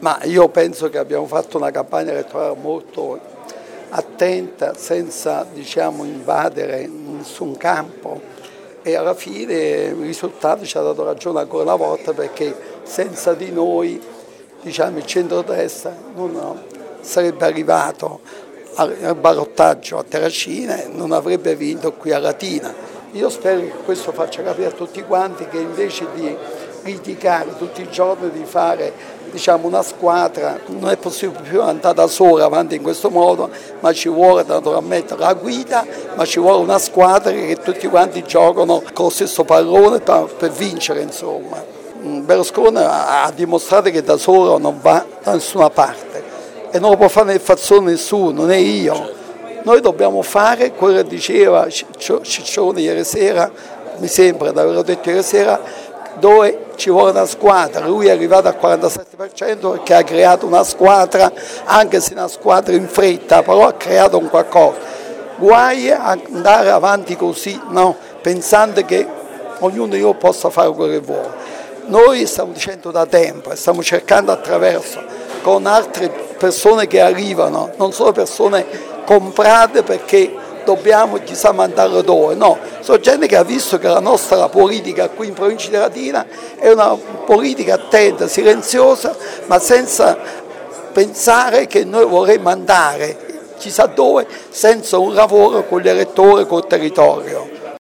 Ma io penso che abbiamo fatto una campagna elettorale molto attenta, senza invadere nessun campo, e alla fine il risultato ci ha dato ragione ancora una volta, perché senza di noi il centrodestra non sarebbe arrivato al ballottaggio a Terracina e non avrebbe vinto qui a Latina. Io spero che questo faccia capire a tutti quanti che invece di litigare tutti i giorni, di fare una squadra, non è possibile più andare da sola avanti in questo modo, ma ci vuole naturalmente la guida, ma ci vuole una squadra che tutti quanti giocano con lo stesso pallone per vincere, insomma. Berlusconi ha dimostrato che da solo non va da nessuna parte e non lo può fare nel fazzone nessuno, né io. Noi dobbiamo fare quello che diceva Ciccione ieri sera, mi sembra di averlo detto ieri sera, dove ci vuole una squadra. Lui è arrivato al 47% perché ha creato una squadra, anche se una squadra in fretta, però ha creato un qualcosa. Guai a andare avanti così, no? Pensando che ognuno di noi possa fare quello che vuole. Noi stiamo dicendo da tempo e stiamo cercando attraverso, con altre persone che arrivano, non solo persone comprate perché dobbiamo chissà mandarlo dove, no, sono gente che ha visto che la nostra politica qui in provincia di Latina è una politica attenta, silenziosa, ma senza pensare che noi vorremmo andare chissà dove senza un lavoro con gli elettori, col territorio.